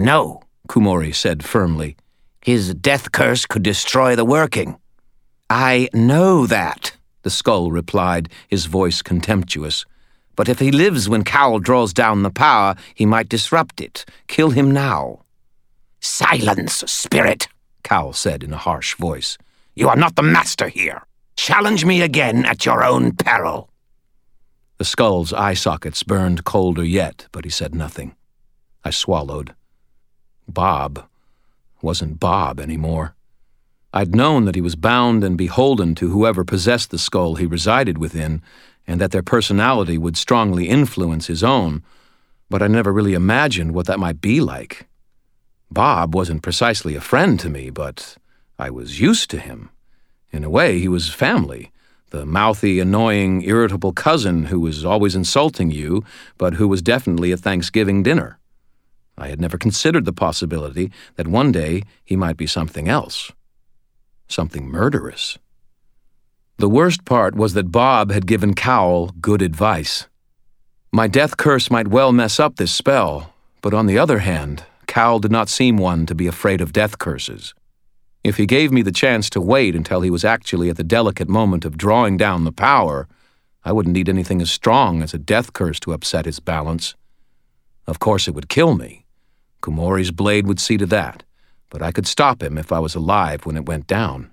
No, Kumori said firmly. His death curse could destroy the working. I know that, the skull replied, his voice contemptuous. But if he lives when Cowell draws down the power, he might disrupt it. Kill him now. Silence, spirit, Cowell said in a harsh voice. You are not the master here. Challenge me again at your own peril. The skull's eye sockets burned colder yet, but he said nothing. I swallowed. Bob wasn't Bob anymore. I'd known that he was bound and beholden to whoever possessed the skull he resided within, and that their personality would strongly influence his own, but I never really imagined what that might be like. Bob wasn't precisely a friend to me, but I was used to him. In a way, he was family, the mouthy, annoying, irritable cousin who was always insulting you, but who was definitely at Thanksgiving dinner. I had never considered the possibility that one day he might be something else. Something murderous. The worst part was that Bob had given Cowell good advice. My death curse might well mess up this spell, but on the other hand, Cowell did not seem one to be afraid of death curses. If he gave me the chance to wait until he was actually at the delicate moment of drawing down the power, I wouldn't need anything as strong as a death curse to upset his balance. Of course it would kill me. Kumori's blade would see to that, but I could stop him if I was alive when it went down.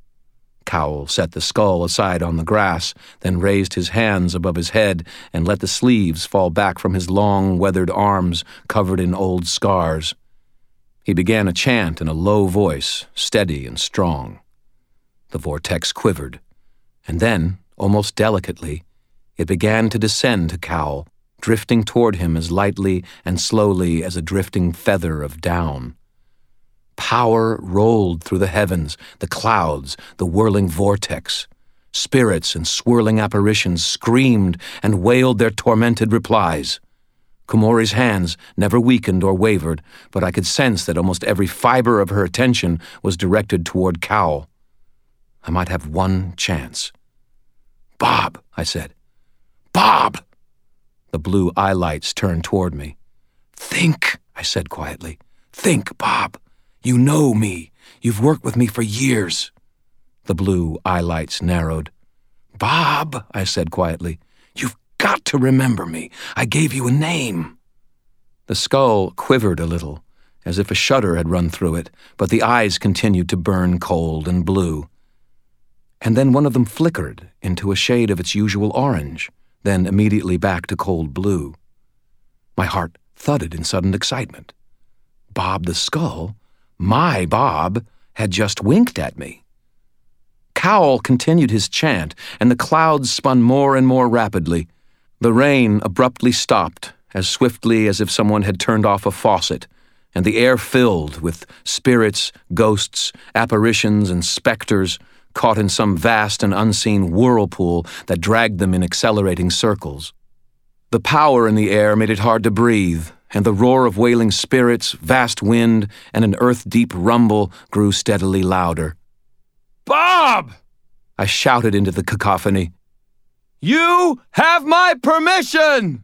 Cowell set the skull aside on the grass, then raised his hands above his head and let the sleeves fall back from his long, weathered arms covered in old scars. He began a chant in a low voice, steady and strong. The vortex quivered, and then, almost delicately, it began to descend to Cowell, drifting toward him as lightly and slowly as a drifting feather of down. Power rolled through the heavens, the clouds, the whirling vortex. Spirits and swirling apparitions screamed and wailed their tormented replies. Kumori's hands never weakened or wavered, but I could sense that almost every fiber of her attention was directed toward Cowell. I might have one chance. "Bob," I said. "Bob!" The blue eyelights turned toward me. "Think," I said quietly. "Think, Bob. You know me. You've worked with me for years." The blue eyelights narrowed. "Bob," I said quietly, "you've got to remember me. I gave you a name." The skull quivered a little, as if a shudder had run through it, but the eyes continued to burn cold and blue. And then one of them flickered into a shade of its usual orange, then immediately back to cold blue. My heart thudded in sudden excitement. Bob the skull, my Bob, had just winked at me. Cowell continued his chant, and the clouds spun more and more rapidly. The rain abruptly stopped, as swiftly as if someone had turned off a faucet, and the air filled with spirits, ghosts, apparitions, and specters, caught in some vast and unseen whirlpool that dragged them in accelerating circles. The power in the air made it hard to breathe, and the roar of wailing spirits, vast wind, and an earth-deep rumble grew steadily louder. "Bob!" I shouted into the cacophony. "You have my permission!"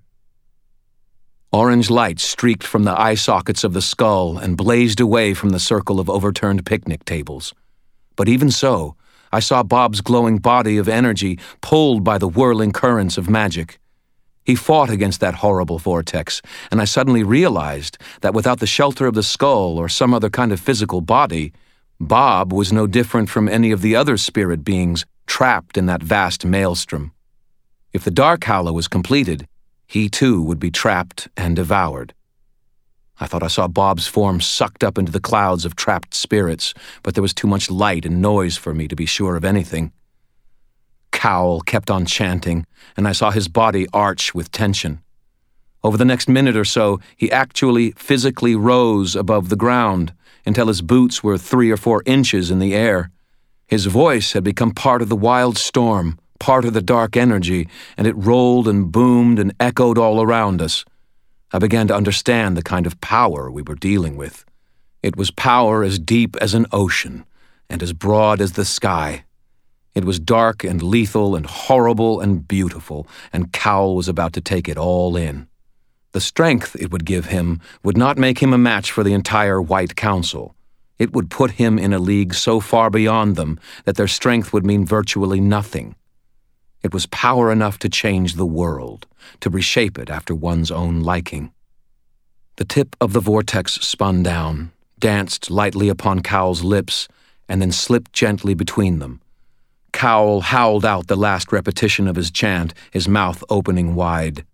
Orange light streaked from the eye sockets of the skull and blazed away from the circle of overturned picnic tables. But even so, I saw Bob's glowing body of energy pulled by the whirling currents of magic. He fought against that horrible vortex, and I suddenly realized that without the shelter of the skull or some other kind of physical body, Bob was no different from any of the other spirit beings trapped in that vast maelstrom. If the Dark Hallow was completed, he too would be trapped and devoured. I thought I saw Bob's form sucked up into the clouds of trapped spirits, but there was too much light and noise for me to be sure of anything. Cowell kept on chanting, and I saw his body arch with tension. Over the next minute or so, he actually physically rose above the ground until his boots were 3 or 4 inches in the air. His voice had become part of the wild storm, part of the dark energy, and it rolled and boomed and echoed all around us. I began to understand the kind of power we were dealing with. It was power as deep as an ocean and as broad as the sky. It was dark and lethal and horrible and beautiful, and Cowell was about to take it all in. The strength it would give him would not make him a match for the entire White Council. It would put him in a league so far beyond them that their strength would mean virtually nothing. It was power enough to change the world, to reshape it after one's own liking. The tip of the vortex spun down, danced lightly upon Cowl's lips, and then slipped gently between them. Cowl howled out the last repetition of his chant, his mouth opening wide.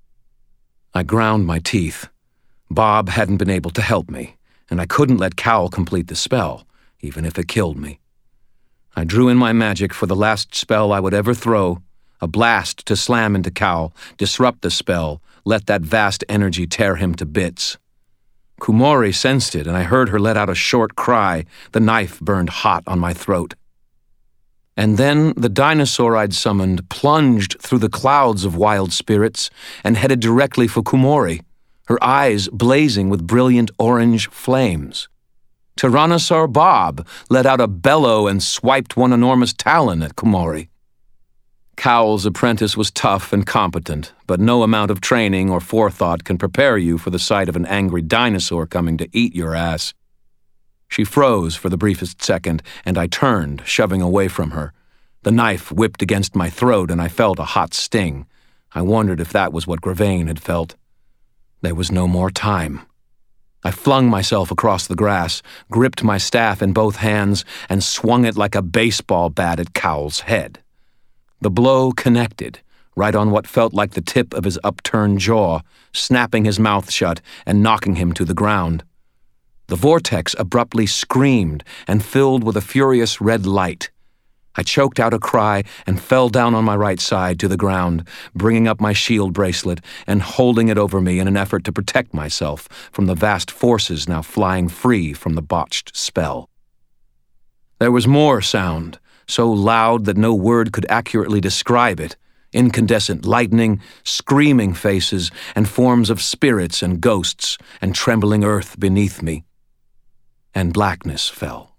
I ground my teeth. Bob hadn't been able to help me, and I couldn't let Cowl complete the spell, even if it killed me. I drew in my magic for the last spell I would ever throw, a blast to slam into Cowl, disrupt the spell, let that vast energy tear him to bits. Kumori sensed it, and I heard her let out a short cry. The knife burned hot on my throat. And then the dinosaur I'd summoned plunged through the clouds of wild spirits and headed directly for Kumori, her eyes blazing with brilliant orange flames. Tyrannosaur Bob let out a bellow and swiped one enormous talon at Kumori. Cowl's apprentice was tough and competent, but no amount of training or forethought can prepare you for the sight of an angry dinosaur coming to eat your ass. She froze for the briefest second, and I turned, shoving away from her. The knife whipped against my throat, and I felt a hot sting. I wondered if that was what Gravane had felt. There was no more time. I flung myself across the grass, gripped my staff in both hands, and swung it like a baseball bat at Cowl's head. The blow connected, right on what felt like the tip of his upturned jaw, snapping his mouth shut and knocking him to the ground. The vortex abruptly screamed and filled with a furious red light. I choked out a cry and fell down on my right side to the ground, bringing up my shield bracelet and holding it over me in an effort to protect myself from the vast forces now flying free from the botched spell. There was more sound, so loud that no word could accurately describe it. Incandescent lightning, screaming faces, and forms of spirits and ghosts, and trembling earth beneath me. And blackness fell.